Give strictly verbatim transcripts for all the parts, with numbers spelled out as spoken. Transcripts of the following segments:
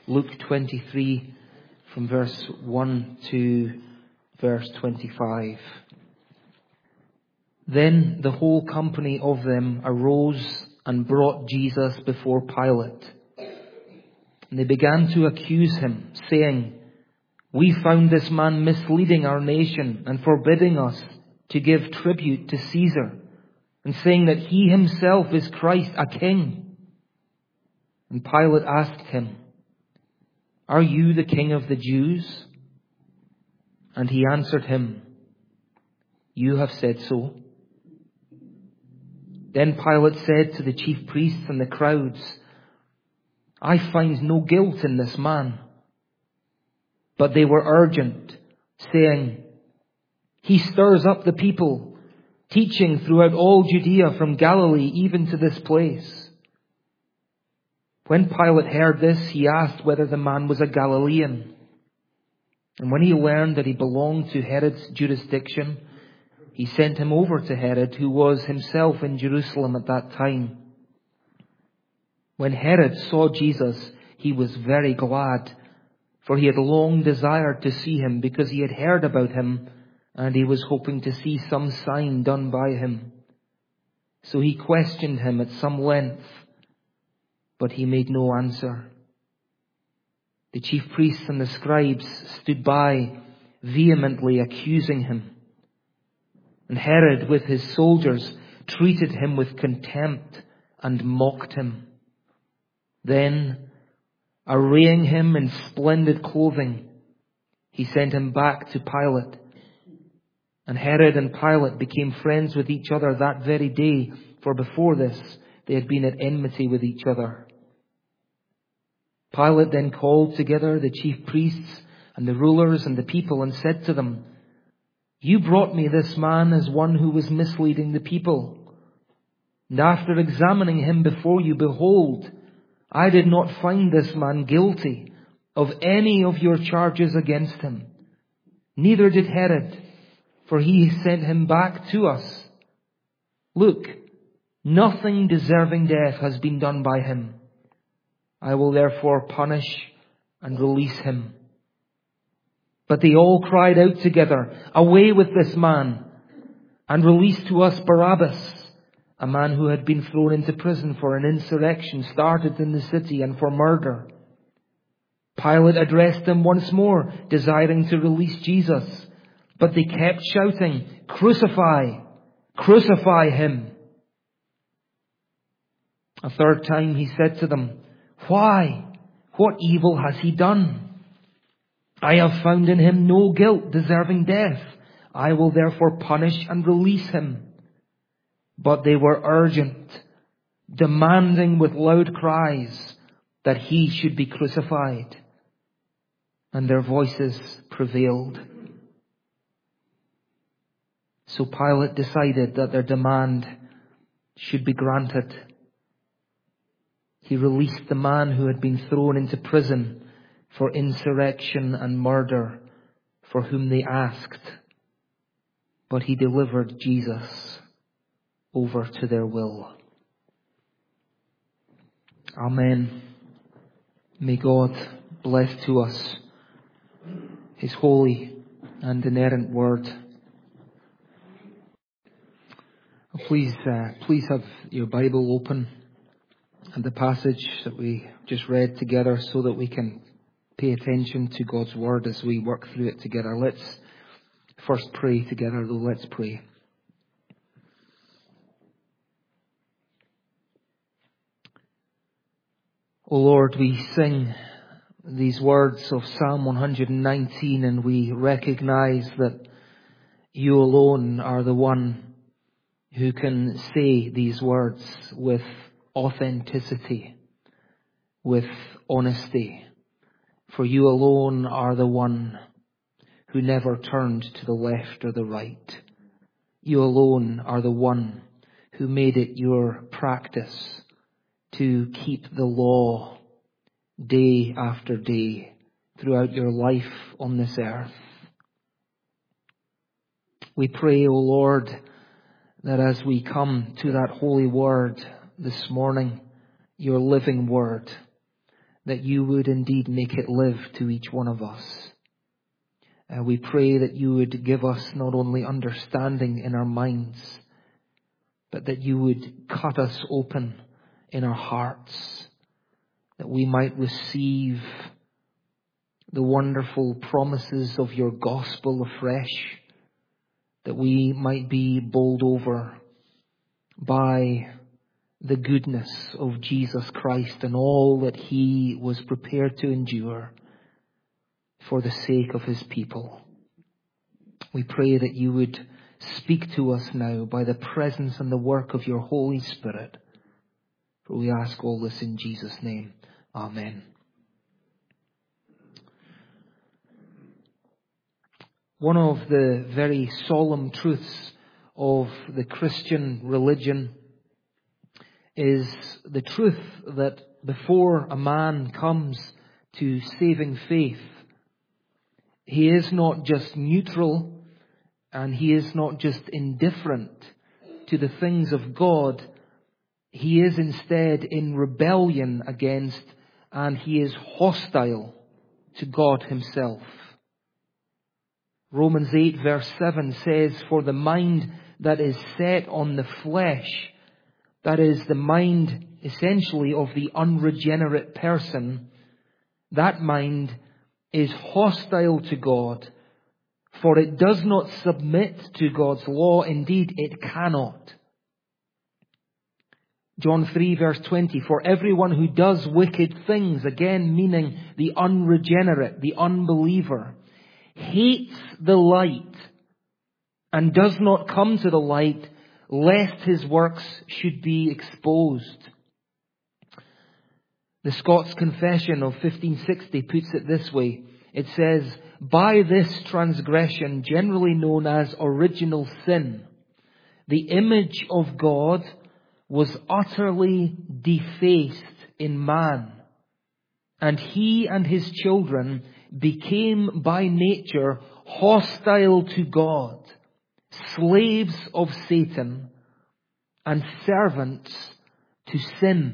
Luke twenty-three from verse one to verse twenty-five. Then the whole company of them arose and brought Jesus before Pilate. And they began to accuse him, saying, "We found this man misleading our nation and forbidding us to give tribute to Caesar, and saying that he himself is Christ, a king." And Pilate asked him, "Are you the king of the Jews?" And he answered him, "You have said so." Then Pilate said to the chief priests and the crowds, "I find no guilt in this man." But they were urgent, saying, "He stirs up the people, teaching throughout all Judea from Galilee even to this place." When Pilate heard this, he asked whether the man was a Galilean. And when he learned that he belonged to Herod's jurisdiction, he sent him over to Herod, who was himself in Jerusalem at that time. When Herod saw Jesus, he was very glad, for he had long desired to see him, because he had heard about him, and he was hoping to see some sign done by him. So he questioned him at some length, but he made no answer. The chief priests and the scribes stood by, vehemently accusing him. And Herod, with his soldiers, treated him with contempt and mocked him. Then, arraying him in splendid clothing, he sent him back to Pilate. And Herod and Pilate became friends with each other that very day, for before this they had been at enmity with each other. Pilate then called together the chief priests and the rulers and the people and said to them, "You brought me this man as one who was misleading the people. And after examining him before you, behold, I did not find this man guilty of any of your charges against him. Neither did Herod, for he sent him back to us. Look, nothing deserving death has been done by him. I will therefore punish and release him." But they all cried out together, "Away with this man, and release to us Barabbas, a man who had been thrown into prison for an insurrection started in the city and for murder." Pilate addressed them once more, desiring to release Jesus. But they kept shouting, "Crucify! Crucify him!" A third time he said to them, "Why? What evil has he done? I have found in him no guilt deserving death. I will therefore punish and release him." But they were urgent, demanding with loud cries that he should be crucified. And their voices prevailed. So Pilate decided that their demand should be granted. He released the man who had been thrown into prison for insurrection and murder, for whom they asked. But he delivered Jesus over to their will. Amen. May God bless to us His holy and inerrant word. Please, uh, please have your Bible open and the passage that we just read together, so that we can pay attention to God's word as we work through it together. Let's first pray together, though. Let's pray. O Lord, we sing these words of Psalm one nineteen, and we recognize that you alone are the one who can say these words with authenticity, with honesty. For you alone are the one who never turned to the left or the right. You alone are the one who made it your practice to keep the law day after day throughout your life on this earth. We pray, O Lord, that as we come to that holy word this morning, your living word, that you would indeed make it live to each one of us. Uh, we pray that you would give us not only understanding in our minds, but that you would cut us open in our hearts, that we might receive the wonderful promises of your gospel afresh, that we might be bowled over by the goodness of Jesus Christ and all that he was prepared to endure for the sake of his people. We pray that you would speak to us now by the presence and the work of your Holy Spirit. For we ask all this in Jesus' name. Amen. One of the very solemn truths of the Christian religion is the truth that before a man comes to saving faith, he is not just neutral and he is not just indifferent to the things of God. He is instead in rebellion against and he is hostile to God himself. Romans eight verse seven says, "For the mind that is set on the flesh," that is the mind essentially of the unregenerate person, "that mind is hostile to God, for it does not submit to God's law. Indeed, it cannot." John three verse twenty, "For everyone who does wicked things," again meaning the unregenerate, the unbeliever, "hates the light and does not come to the light, lest his works should be exposed." The Scots Confession of fifteen sixty puts it this way. It says, "By this transgression, generally known as original sin, the image of God was utterly defaced in man, and he and his children became by nature hostile to God, slaves of Satan, and servants to sin."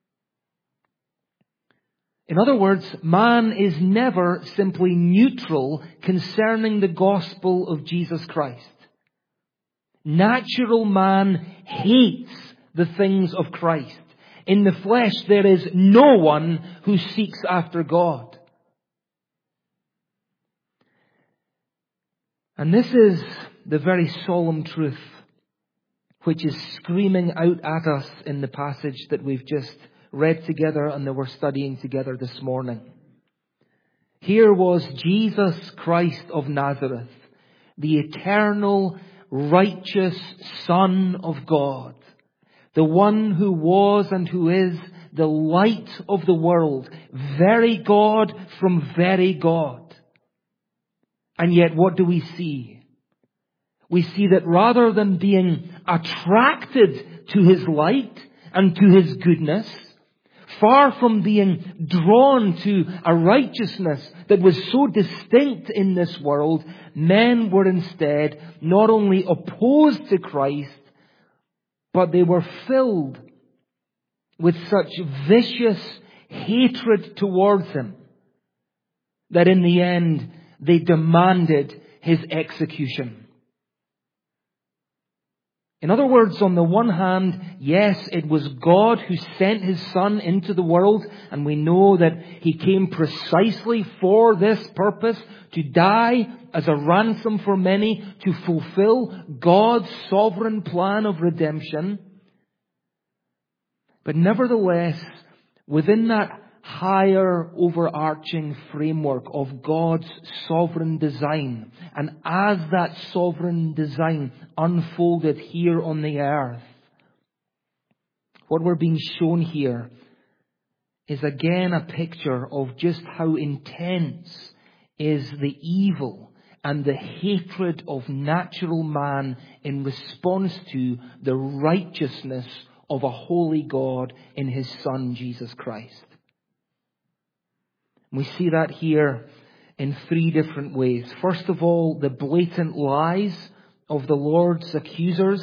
In other words, man is never simply neutral concerning the gospel of Jesus Christ. Natural man hates the things of Christ. In the flesh, there is no one who seeks after God. And this is the very solemn truth which is screaming out at us in the passage that we've just read together and that we're studying together this morning. Here was Jesus Christ of Nazareth, the eternal, righteous Son of God, the one who was and who is the light of the world, very God from very God. And yet what do we see? We see that rather than being attracted to his light and to his goodness, far from being drawn to a righteousness that was so distinct in this world, men were instead not only opposed to Christ, but they were filled with such vicious hatred towards him that in the end they demanded his execution. In other words, on the one hand, yes, it was God who sent his Son into the world, and we know that he came precisely for this purpose, to die as a ransom for many, to fulfill God's sovereign plan of redemption. But nevertheless, within that higher overarching framework of God's sovereign design, and as that sovereign design unfolded here on the earth, what we're being shown here is again a picture of just how intense is the evil and the hatred of natural man in response to the righteousness of a holy God in his Son, Jesus Christ. We see that here in three different ways. First of all, the blatant lies of the Lord's accusers.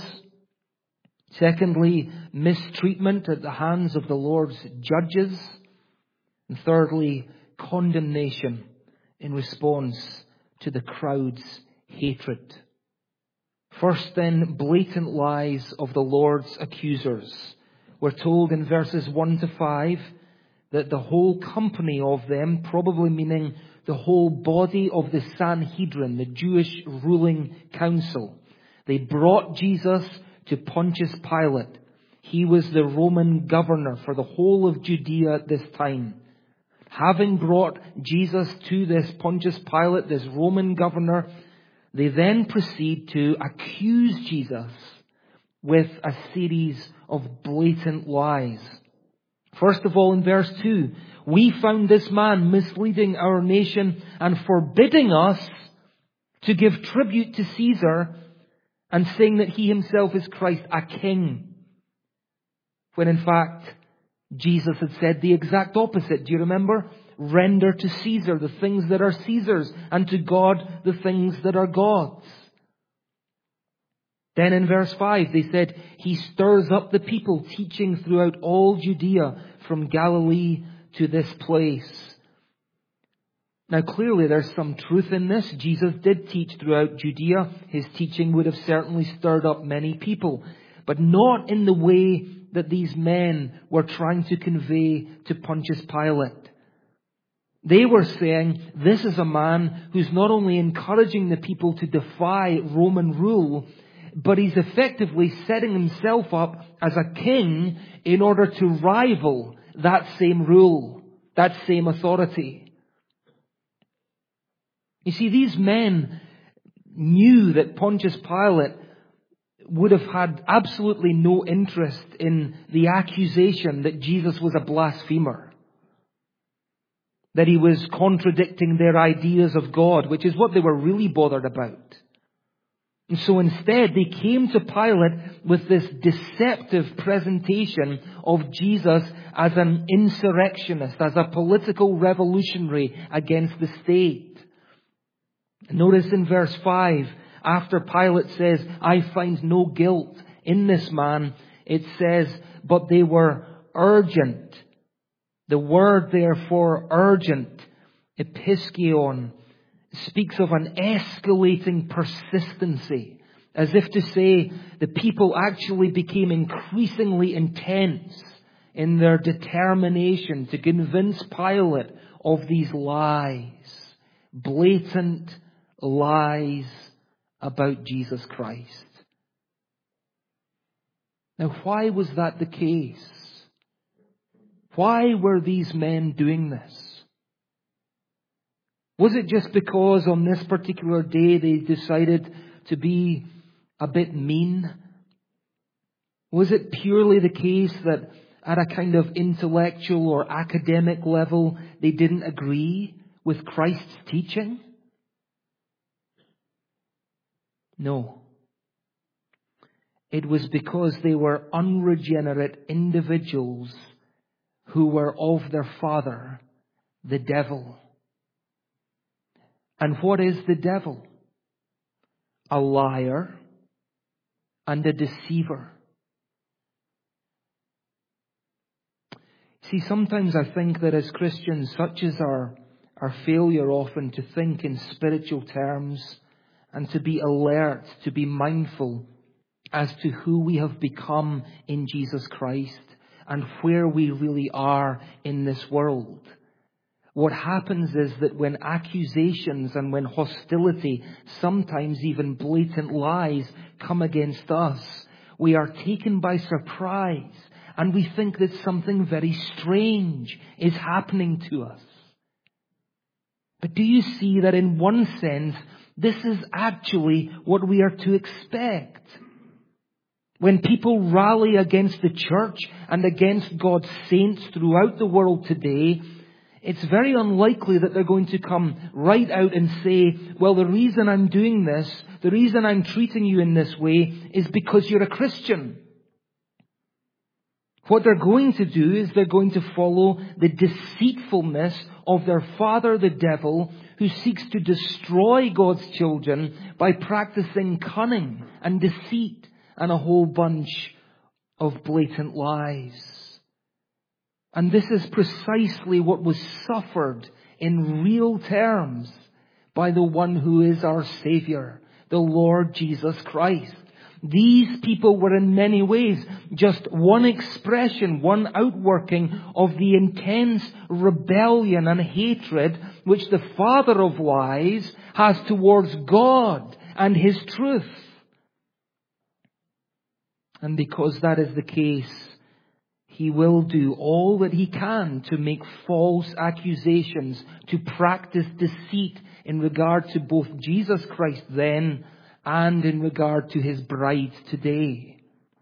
Secondly, mistreatment at the hands of the Lord's judges. And thirdly, condemnation in response to the crowd's hatred. First then, blatant lies of the Lord's accusers. We're told in verses one to five that the whole company of them, probably meaning the whole body of the Sanhedrin, the Jewish ruling council, they brought Jesus to Pontius Pilate. He was the Roman governor for the whole of Judea at this time. Having brought Jesus to this Pontius Pilate, this Roman governor, they then proceed to accuse Jesus with a series of blatant lies. First of all, in verse two, we found this man misleading our nation and forbidding us to give tribute to Caesar, and saying that he himself is Christ, a king. When in fact, Jesus had said the exact opposite. Do you remember? Render to Caesar the things that are Caesar's, and to God the things that are God's. Then in verse five, they said, he stirs up the people, teaching throughout all Judea, from Galilee to this place. Now clearly there's some truth in this. Jesus did teach throughout Judea. His teaching would have certainly stirred up many people, but not in the way that these men were trying to convey to Pontius Pilate. They were saying, this is a man who's not only encouraging the people to defy Roman rule, but he's effectively setting himself up as a king in order to rival that same rule, that same authority. You see, these men knew that Pontius Pilate would have had absolutely no interest in the accusation that Jesus was a blasphemer, that he was contradicting their ideas of God, which is what they were really bothered about. And so instead, they came to Pilate with this deceptive presentation of Jesus as an insurrectionist, as a political revolutionary against the state. Notice in verse five, after Pilate says, I find no guilt in this man, it says, but they were urgent. The word therefore, urgent, episkion, speaks of an escalating persistency, as if to say the people actually became increasingly intense in their determination to convince Pilate of these lies, blatant lies about Jesus Christ. Now, why was that the case? Why were these men doing this? Was it just because on this particular day they decided to be a bit mean? Was it purely the case that at a kind of intellectual or academic level they didn't agree with Christ's teaching? No. It was because they were unregenerate individuals who were of their father, the devil. And what is the devil? A liar and a deceiver. See, sometimes I think that as Christians, such is our, our failure often to think in spiritual terms and to be alert, to be mindful as to who we have become in Jesus Christ and where we really are in this world. What happens is that when accusations and when hostility, sometimes even blatant lies, come against us, we are taken by surprise and we think that something very strange is happening to us. But do you see that in one sense, this is actually what we are to expect? When people rally against the church and against God's saints throughout the world today, it's very unlikely that they're going to come right out and say, well, the reason I'm doing this, the reason I'm treating you in this way is because you're a Christian. What they're going to do is they're going to follow the deceitfulness of their father, the devil, who seeks to destroy God's children by practicing cunning and deceit and a whole bunch of blatant lies. And this is precisely what was suffered in real terms by the one who is our Savior, the Lord Jesus Christ. These people were in many ways just one expression, one outworking of the intense rebellion and hatred which the father of lies has towards God and His truth. And because that is the case, he will do all that he can to make false accusations, to practice deceit in regard to both Jesus Christ then and in regard to His bride today.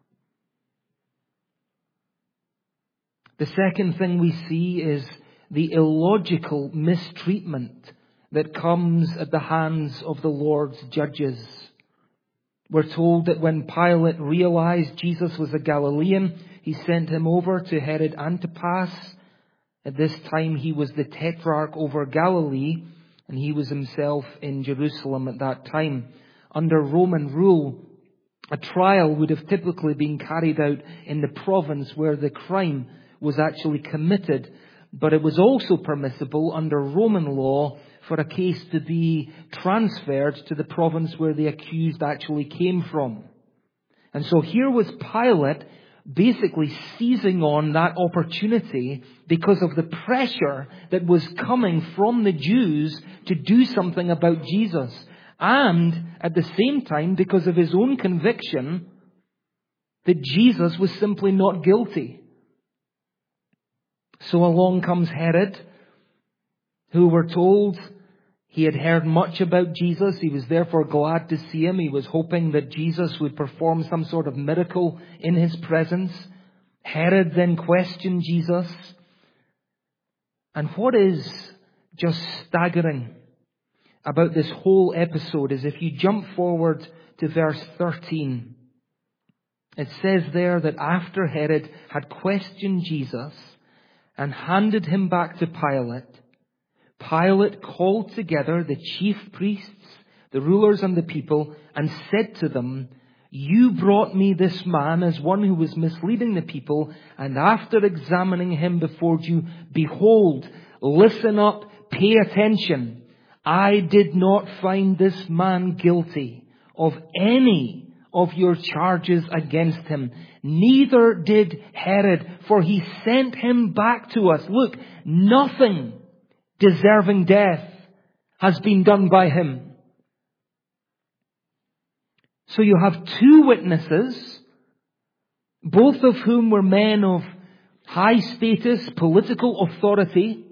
The second thing we see is the illogical mistreatment that comes at the hands of the Lord's judges. We're told that when Pilate realized Jesus was a Galilean, he sent him over to Herod Antipas. At this time he was the tetrarch over Galilee, and he was himself in Jerusalem at that time. Under Roman rule, a trial would have typically been carried out in the province where the crime was actually committed. But it was also permissible under Roman law for a case to be transferred to the province where the accused actually came from. And so here was Pilate basically seizing on that opportunity because of the pressure that was coming from the Jews to do something about Jesus. And at the same time, because of his own conviction that Jesus was simply not guilty. So along comes Herod, who we're told he had heard much about Jesus. He was therefore glad to see him. He was hoping that Jesus would perform some sort of miracle in his presence. Herod then questioned Jesus. And what is just staggering about this whole episode is if you jump forward to verse thirteen, it says there that after Herod had questioned Jesus and handed him back to Pilate, Pilate called together the chief priests, the rulers and the people, and said to them, "You brought me this man as one who was misleading the people, and after examining him before you, behold, listen up, pay attention. I did not find this man guilty of any of your charges against him. Neither did Herod, for he sent him back to us. Look, nothing deserving death has been done by him." So you have two witnesses, both of whom were men of high status, political authority.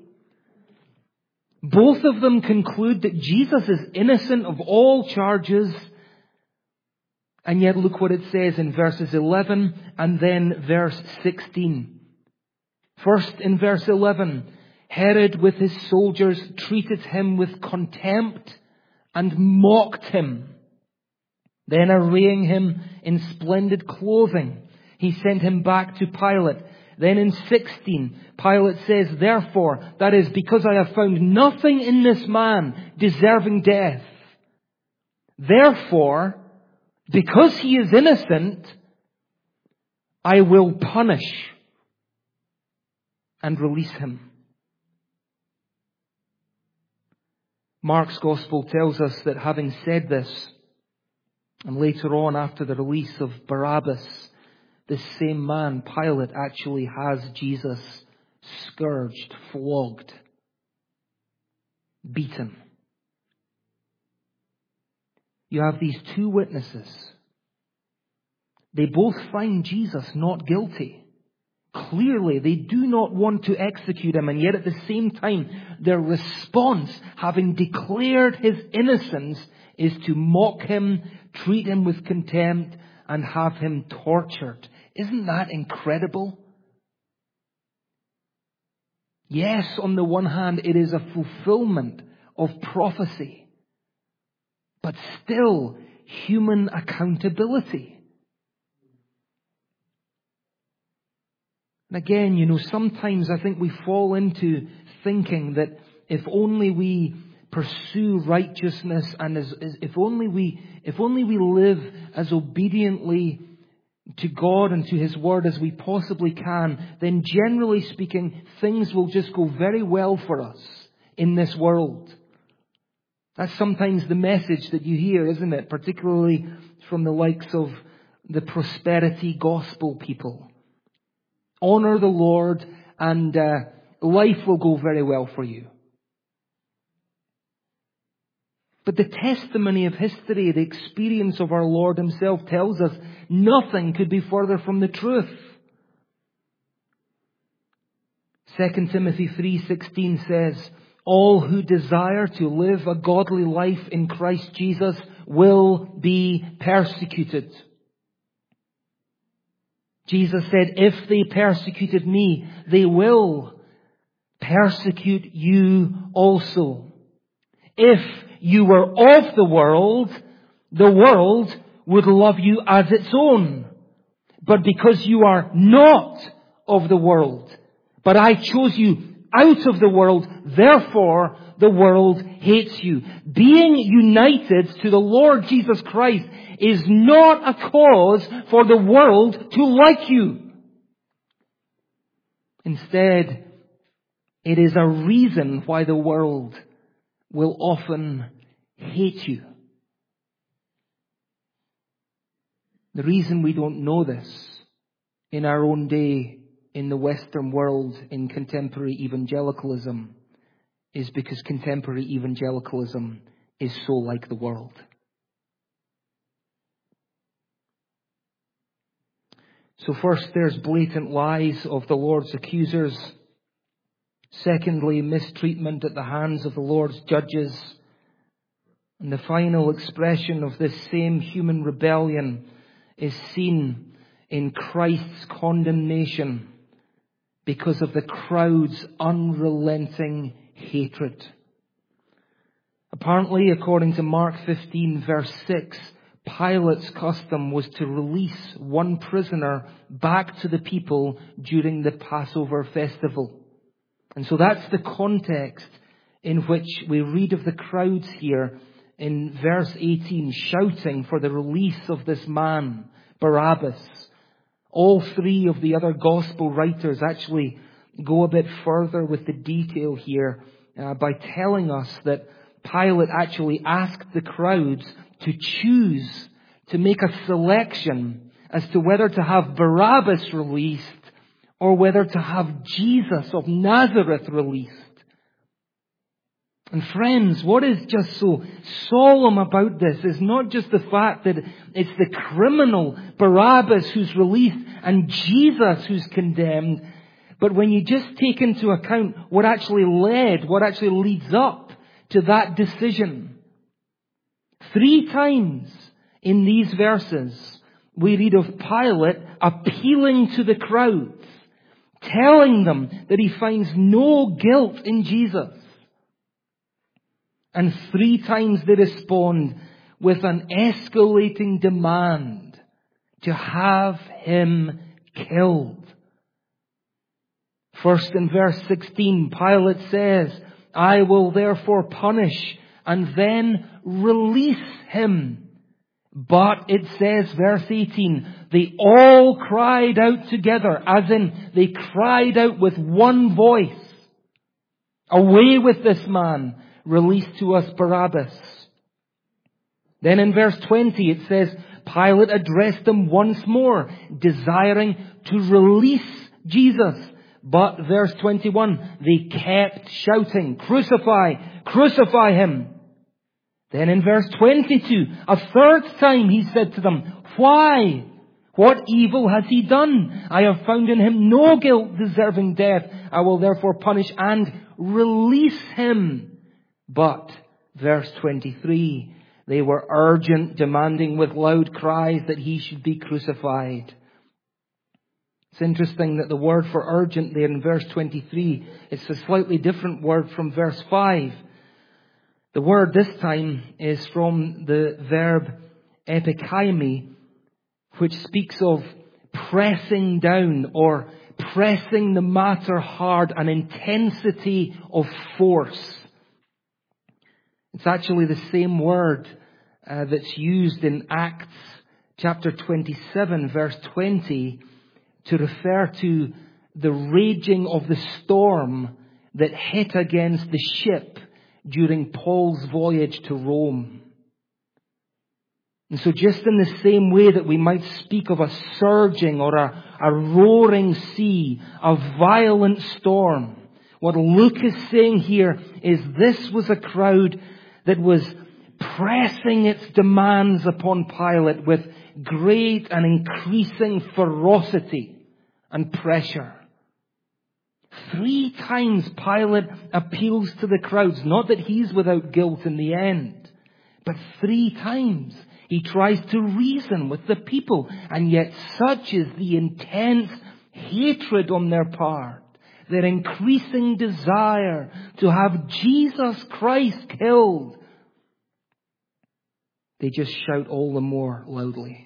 Both of them conclude that Jesus is innocent of all charges. And yet look what it says in verses eleven and then verse sixteen. First in verse eleven, Herod with his soldiers treated him with contempt and mocked him. Then arraying him in splendid clothing, he sent him back to Pilate. Then in sixteen, Pilate says, "Therefore, that is because I have found nothing in this man deserving death. Therefore, because he is innocent, I will punish and release him." Mark's Gospel tells us that having said this, and later on after the release of Barabbas, this same man, Pilate, actually has Jesus scourged, flogged, beaten. You have these two witnesses. They both find Jesus not guilty. Clearly, they do not want to execute him, and yet at the same time, their response, having declared his innocence, is to mock him, treat him with contempt, and have him tortured. Isn't that incredible? Yes, on the one hand, it is a fulfillment of prophecy, but still human accountability. And again, you know, sometimes I think we fall into thinking that if only we pursue righteousness and as, as if only we if only we live as obediently to God and to His Word as we possibly can, then generally speaking, things will just go very well for us in this world. That's sometimes the message that you hear, isn't it? Particularly from the likes of the prosperity gospel people. Honor the Lord and uh, life will go very well for you. But the testimony of history, the experience of our Lord Himself tells us nothing could be further from the truth. Second Timothy three sixteen says, all who desire to live a godly life in Christ Jesus will be persecuted. Jesus said, if they persecuted me, they will persecute you also. If you were of the world, the world would love you as its own. But because you are not of the world, but I chose you out of the world, therefore the world hates you. Being united to the Lord Jesus Christ is not a cause for the world to like you. Instead, it is a reason why the world will often hate you. The reason we don't know this in our own day in the Western world in contemporary evangelicalism is because contemporary evangelicalism is so like the world. So first, there's blatant lies of the Lord's accusers. Secondly, mistreatment at the hands of the Lord's judges. And the final expression of this same human rebellion is seen in Christ's condemnation because of the crowd's unrelenting hatred. Apparently, according to Mark fifteen verse six, Pilate's custom was to release one prisoner back to the people during the Passover festival. And so that's the context in which we read of the crowds here in verse eighteen, shouting for the release of this man, Barabbas. All three of the other gospel writers actually go a bit further with the detail here uh, by telling us that Pilate actually asked the crowds to choose, to make a selection as to whether to have Barabbas released or whether to have Jesus of Nazareth released. And friends, what is just so solemn about this is not just the fact that it's the criminal Barabbas who's released and Jesus who's condemned, but when you just take into account what actually led, what actually leads up to that decision. Three times in these verses, we read of Pilate appealing to the crowds, telling them that he finds no guilt in Jesus. And three times they respond with an escalating demand to have him killed. First in verse sixteen, Pilate says, I will therefore punish and then release him. But it says, verse eighteen, they all cried out together, as in they cried out with one voice, away with this man, release to us Barabbas. Then in verse twenty it says, Pilate addressed them once more, desiring to release Jesus. But verse twenty-one, they kept shouting, crucify, crucify him. Then in verse twenty-two, a third time he said to them, why? What evil has he done? I have found in him no guilt deserving death. I will therefore punish and release him. But, verse twenty-three, they were urgent, demanding with loud cries that he should be crucified. It's interesting that the word for urgent there in verse twenty-three, it's a slightly different word from verse five. The word this time is from the verb epikaimi, which speaks of pressing down or pressing the matter hard, an intensity of force. It's actually the same word uh, that's used in Acts chapter twenty-seven, verse twenty, to refer to the raging of the storm that hit against the ship during Paul's voyage to Rome. And so just in the same way that we might speak of a surging or a, a roaring sea, a violent storm, what Luke is saying here is this was a crowd that was pressing its demands upon Pilate with great and increasing ferocity and pressure. Three times Pilate appeals to the crowds, not that he's without guilt in the end, but three times he tries to reason with the people, and yet such is the intense hatred on their part, their increasing desire to have Jesus Christ killed. They just shout all the more loudly.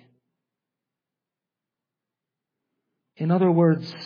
In other words,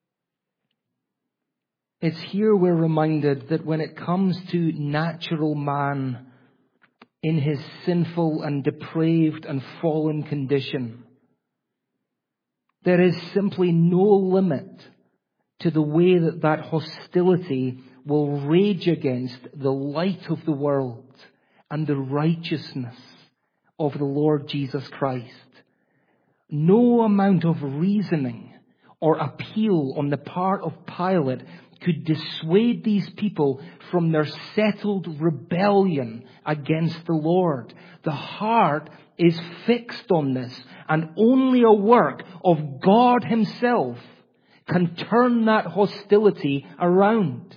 it's here we're reminded that when it comes to natural man in his sinful and depraved and fallen condition, there is simply no limit to the way that that hostility will rage against the light of the world and the righteousness of the Lord Jesus Christ. No amount of reasoning or appeal on the part of Pilate could dissuade these people from their settled rebellion against the Lord. The heart is fixed on this, and only a work of God Himself can turn that hostility around.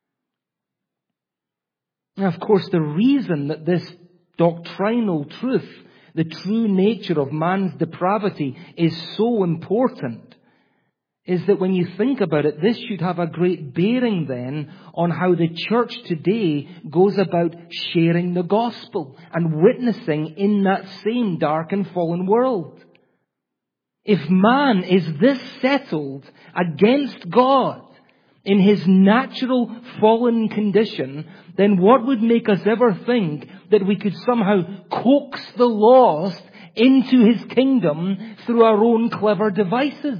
Now, of course, the reason that this doctrinal truth, the true nature of man's depravity, is so important is that when you think about it, this should have a great bearing then on how the church today goes about sharing the gospel and witnessing in that same dark and fallen world. If man is this settled against God in his natural fallen condition, then what would make us ever think that we could somehow coax the lost into His kingdom through our own clever devices?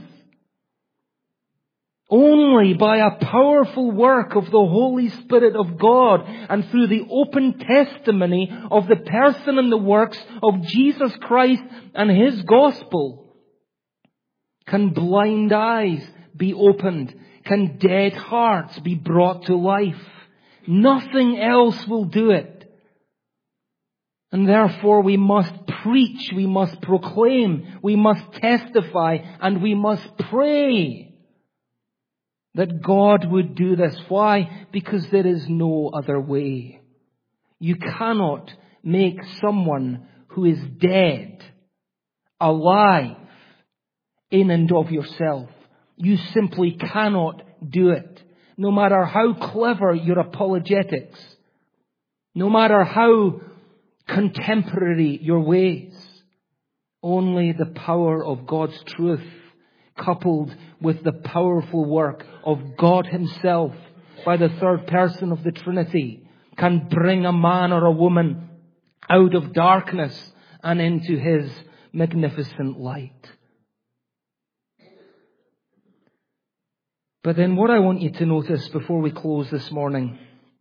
Only by a powerful work of the Holy Spirit of God and through the open testimony of the person and the works of Jesus Christ and His gospel can blind eyes be opened, can dead hearts be brought to life. Nothing else will do it. And therefore we must preach, we must proclaim, we must testify, and we must pray that God would do this. Why? Because there is no other way. You cannot make someone who is dead alive in and of yourself. You simply cannot do it. No matter how clever your apologetics, no matter how contemporary your ways, only the power of God's truth, coupled with the powerful work of God Himself by the third person of the Trinity, can bring a man or a woman out of darkness and into His magnificent light. But then what I want you to notice before we close this morning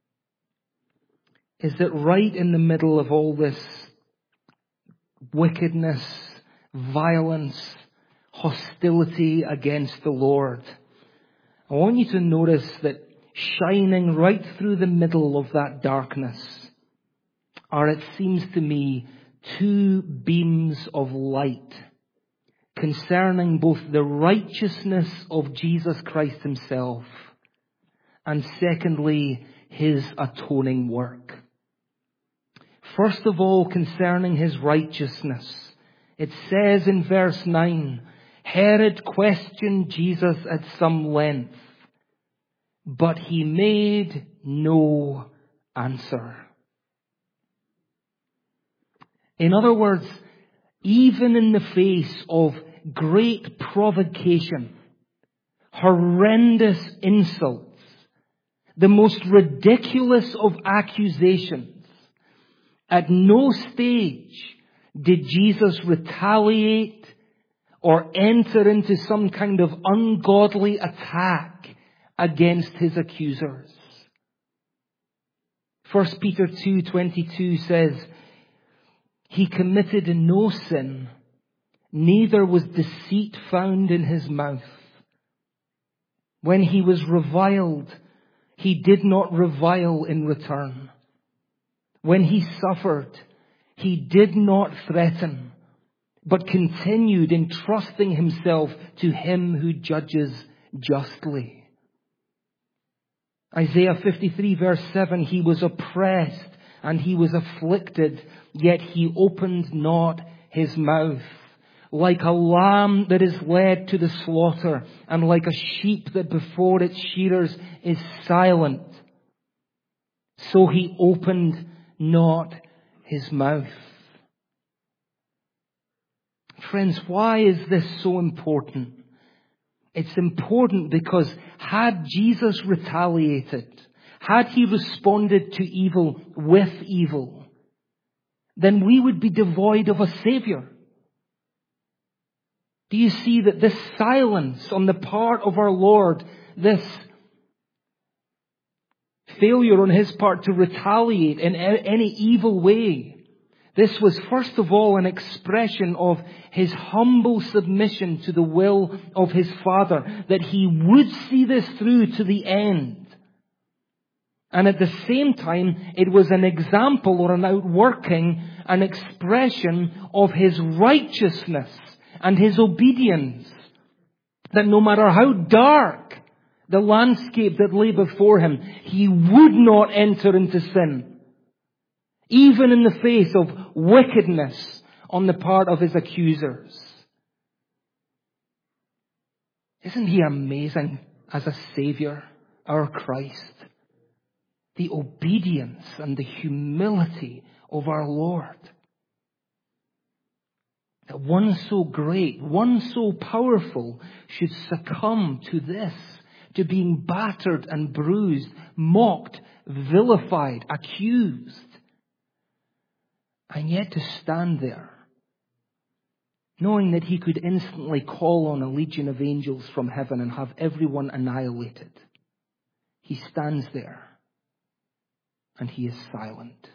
is that right in the middle of all this wickedness, violence, hostility against the Lord, I want you to notice that shining right through the middle of that darkness are, it seems to me, two beams of light concerning both the righteousness of Jesus Christ Himself and secondly, His atoning work. First of all, concerning His righteousness, it says in verse nine, Herod questioned Jesus at some length, but He made no answer. In other words, even in the face of great provocation, horrendous insults, the most ridiculous of accusations, at no stage Did Jesus retaliate or enter into some kind of ungodly attack against his accusers? First Peter two twenty-two says, he committed no sin, neither was deceit found in his mouth. When he was reviled, he did not revile in return. When he suffered, he did not threaten, but continued entrusting himself to him who judges justly. Isaiah fifty-three verse seven, he was oppressed and he was afflicted, yet he opened not his mouth. Like a lamb that is led to the slaughter, and like a sheep that before its shearers is silent, so he opened not his mouth. Friends, why is this so important? It's important because had Jesus retaliated, had he responded to evil with evil, then we would be devoid of a Savior. Do you see that this silence on the part of our Lord, this failure on his part to retaliate in any evil way, this was first of all an expression of his humble submission to the will of his Father, that he would see this through to the end. And at the same time, it was an example or an outworking, an expression of his righteousness and his obedience, that no matter how dark the landscape that lay before him, he would not enter into sin, even in the face of wickedness on the part of his accusers. Isn't he amazing as a Savior, our Christ? The obedience and the humility of our Lord. That one so great, one so powerful should succumb to this, to being battered and bruised, mocked, vilified, accused. And yet to stand there, knowing that he could instantly call on a legion of angels from heaven and have everyone annihilated. He stands there and he is silent.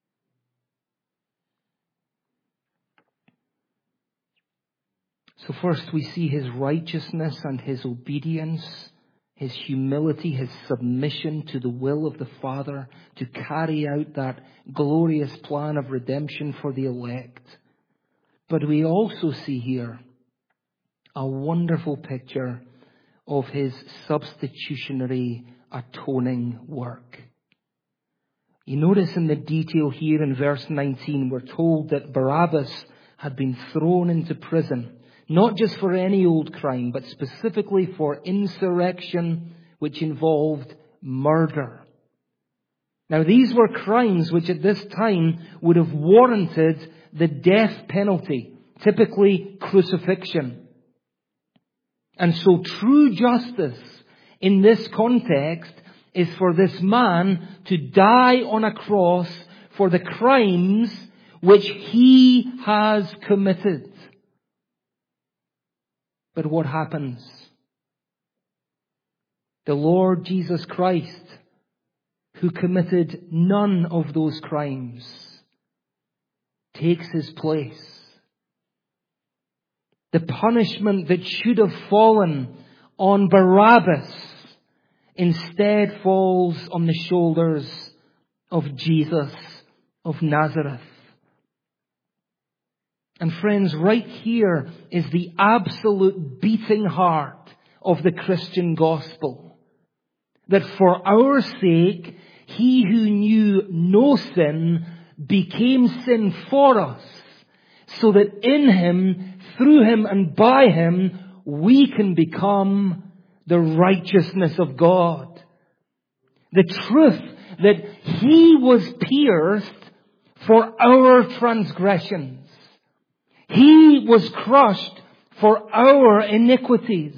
So first we see his righteousness and his obedience, his humility, his submission to the will of the Father to carry out that glorious plan of redemption for the elect. But we also see here a wonderful picture of his substitutionary atoning work. You notice in the detail here in verse nineteen, we're told that Barabbas had been thrown into prison, not just for any old crime, but specifically for insurrection, which involved murder. Now, these were crimes which at this time would have warranted the death penalty, typically crucifixion. And so true justice in this context is for this man to die on a cross for the crimes which he has committed. But what happens? The Lord Jesus Christ, who committed none of those crimes, takes his place. The punishment that should have fallen on Barabbas instead falls on the shoulders of Jesus of Nazareth. And friends, right here is the absolute beating heart of the Christian gospel. That for our sake, he who knew no sin became sin for us, so that in him, through him and by him, we can become the righteousness of God. The truth that he was pierced for our transgressions. He was crushed for our iniquities.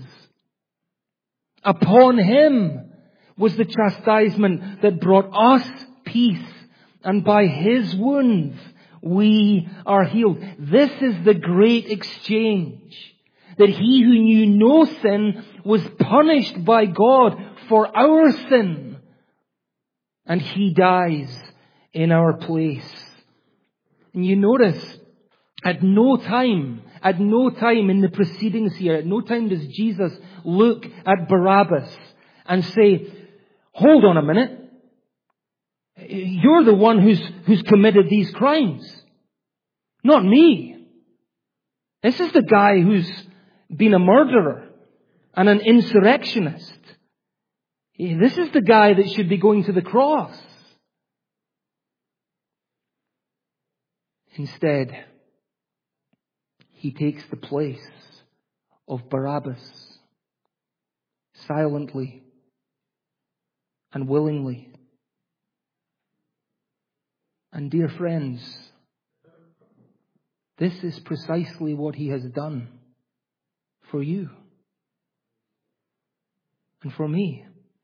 Upon him was the chastisement that brought us peace, and by his wounds we are healed. This is the great exchange. That he who knew no sin was punished by God for our sin. And he dies in our place. And you notice, at no time, at no time in the proceedings here, at no time does Jesus look at Barabbas and say, hold on a minute. You're the one who's, who's committed these crimes. Not me. This is the guy who's been a murderer and an insurrectionist. This is the guy that should be going to the cross. Instead, he takes the place of Barabbas silently and willingly. And dear friends, this is precisely what he has done for you and for me.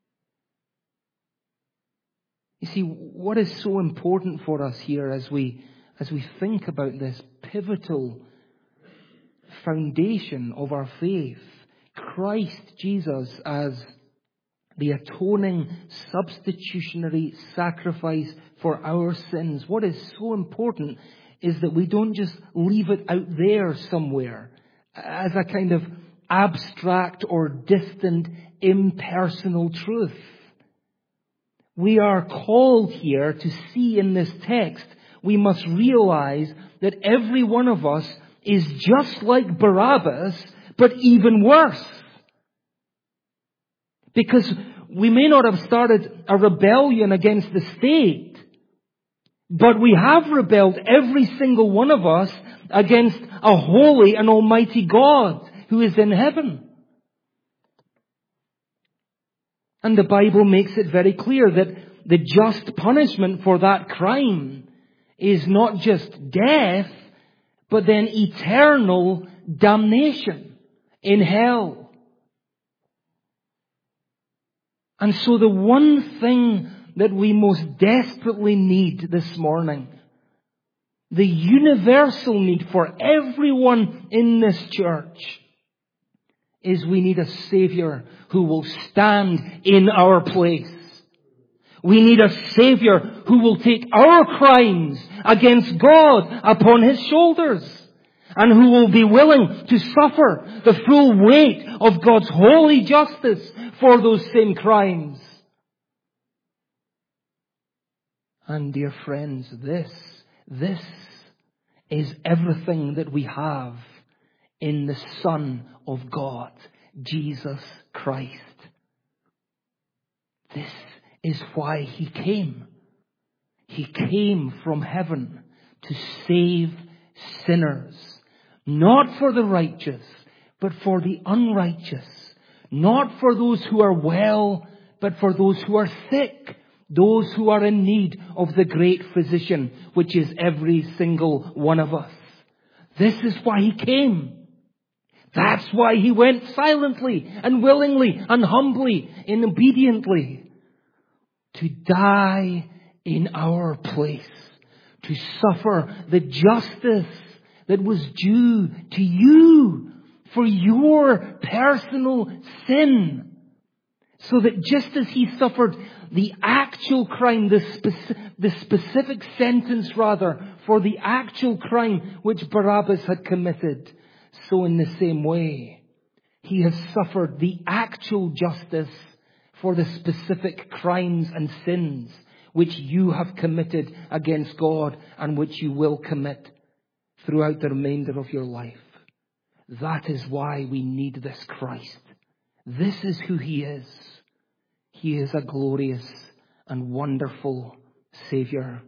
You see, what is so important for us here as we as we think about this pivotal foundation of our faith, Christ Jesus as the atoning substitutionary sacrifice for our sins. What is so important is that we don't just leave it out there somewhere as a kind of abstract or distant, impersonal truth. We are called here to see in this text, we must realize that every one of us is just like Barabbas, but even worse. Because we may not have started a rebellion against the state, but we have rebelled, every single one of us, against a holy and almighty God who is in heaven. And the Bible makes it very clear that the just punishment for that crime is not just death, but then eternal damnation in hell. And so the one thing that we most desperately need this morning, the universal need for everyone in this church, is we need a Savior who will stand in our place. We need a Savior who will take our crimes against God upon His shoulders, and who will be willing to suffer the full weight of God's holy justice for those same crimes. And dear friends, this, this is everything that we have in the Son of God, Jesus Christ. This is why He came. He came from heaven to save sinners. Not for the righteous, but for the unrighteous. Not for those who are well, but for those who are sick. Those who are in need of the great physician, which is every single one of us. This is why He came. That's why He went silently and willingly and humbly and obediently to die in our place, to suffer the justice that was due to you for your personal sin. So that just as He suffered the actual crime, the, speci- the specific sentence rather, for the actual crime which Barabbas had committed, so in the same way, He has suffered the actual justice for the specific crimes and sins which you have committed against God and which you will commit throughout the remainder of your life. That is why we need this Christ. This is who He is. He is a glorious and wonderful Savior.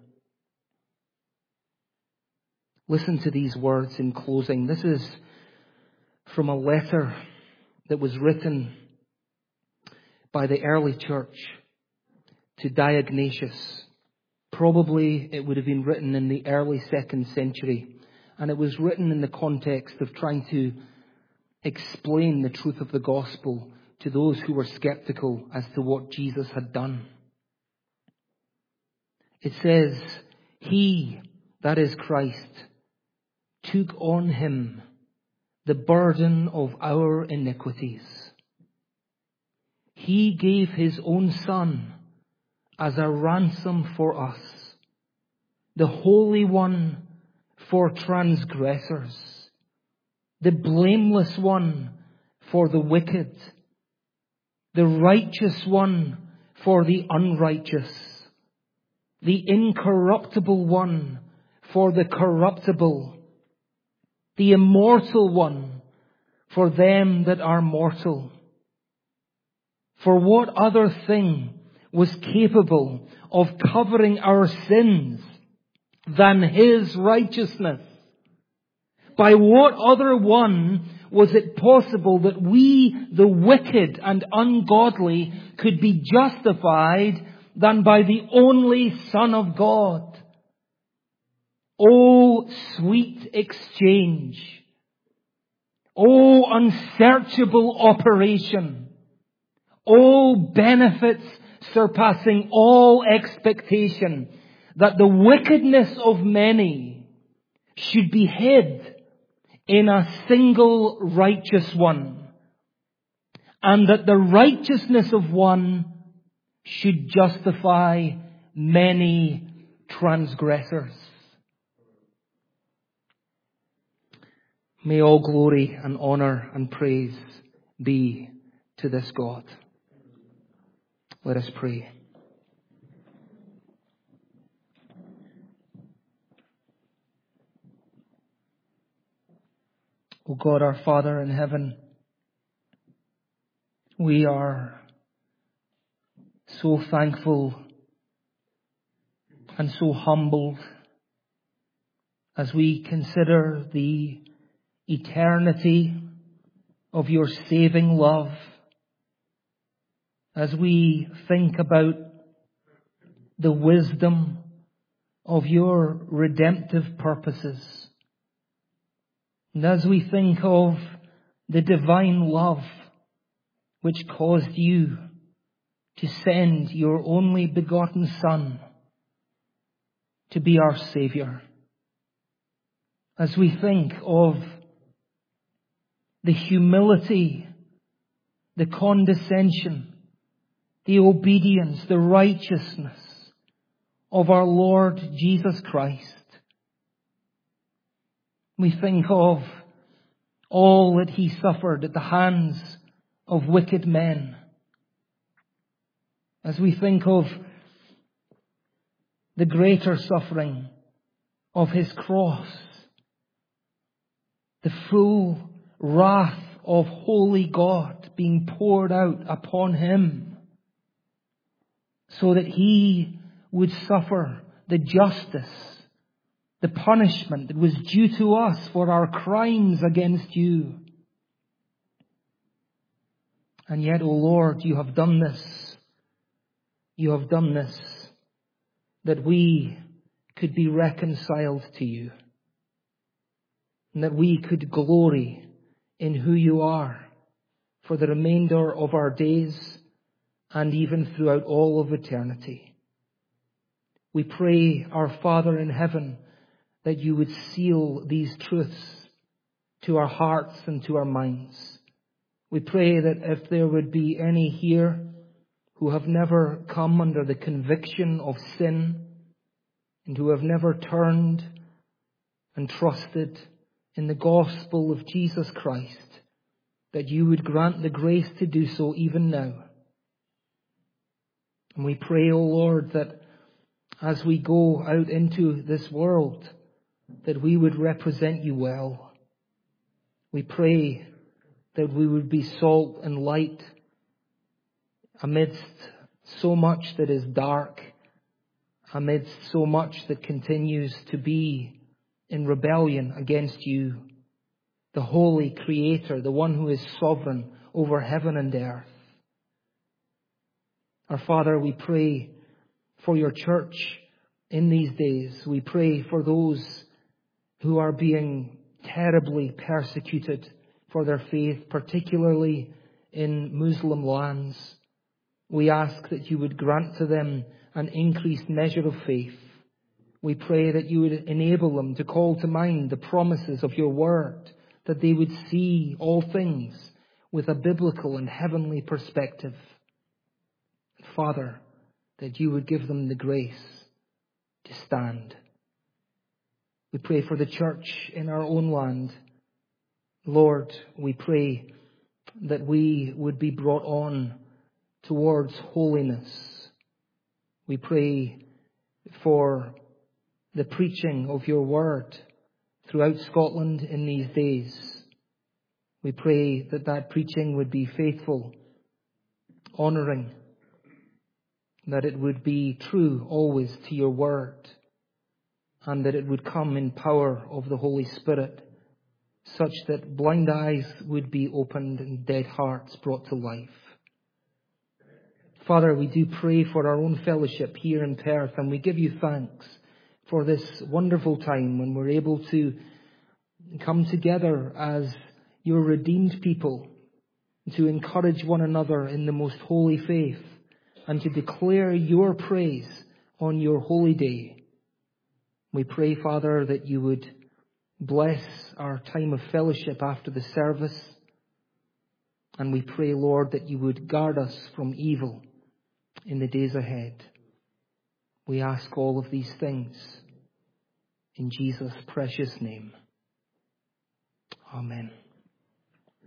Listen to these words in closing. This is from a letter that was written by the early church to Diognetus. Probably it would have been written in the early second century. And it was written in the context of trying to explain the truth of the gospel to those who were skeptical as to what Jesus had done. It says, He, that is Christ, took on him the burden of our iniquities. He gave his own Son as a ransom for us, the Holy One for transgressors, the blameless one for the wicked, the righteous one for the unrighteous, the incorruptible one for the corruptible, the immortal one for them that are mortal. For what other thing was capable of covering our sins than his righteousness? By what other one was it possible that we, the wicked and ungodly, could be justified than by the only Son of God? Oh, sweet exchange! Oh, unsearchable operation! Oh, benefits surpassing all expectation, that the wickedness of many should be hid in a single righteous one, and that the righteousness of one should justify many transgressors. May all glory and honor and praise be to this God. Let us pray. O God, our Father in heaven, we are so thankful and so humbled as we consider the eternity of your saving love, as we think about the wisdom of your redemptive purposes, and as we think of the divine love which caused you to send your only begotten Son to be our Saviour, as we think of the humility, the condescension, the obedience, the righteousness of our Lord Jesus Christ, we think of all that he suffered at the hands of wicked men. As we think of the greater suffering of his cross, the full wrath of holy God being poured out upon him, so that he would suffer the justice, the punishment that was due to us for our crimes against you. And yet, O Lord, you have done this. You have done this, that we could be reconciled to you, and that we could glory in who you are for the remainder of our days and even throughout all of eternity. We pray, our Father in heaven, that you would seal these truths to our hearts and to our minds. We pray that if there would be any here who have never come under the conviction of sin and who have never turned and trusted in the gospel of Jesus Christ, that you would grant the grace to do so even now. And we pray, O Lord, that as we go out into this world, that we would represent you well. We pray that we would be salt and light amidst so much that is dark, amidst so much that continues to be in rebellion against you, the holy Creator, the one who is sovereign over heaven and earth. Our Father, we pray for your church in these days. We pray for those who are being terribly persecuted for their faith, particularly in Muslim lands. We ask that you would grant to them an increased measure of faith. We pray that you would enable them to call to mind the promises of your word, that they would see all things with a biblical and heavenly perspective. Father, that you would give them the grace to stand. We pray for the church in our own land. Lord, we pray that we would be brought on towards holiness. We pray for the preaching of your word throughout Scotland in these days. We pray that that preaching would be faithful, honouring, that it would be true always to your word, and that it would come in power of the Holy Spirit, such that blind eyes would be opened and dead hearts brought to life. Father, we do pray for our own fellowship here in Perth, and we give you thanks for this wonderful time when we're able to come together as your redeemed people, to encourage one another in the most holy faith, and to declare your praise on your holy day. We pray, Father, that you would bless our time of fellowship after the service. And we pray, Lord, that you would guard us from evil in the days ahead. We ask all of these things in Jesus' precious name. Amen.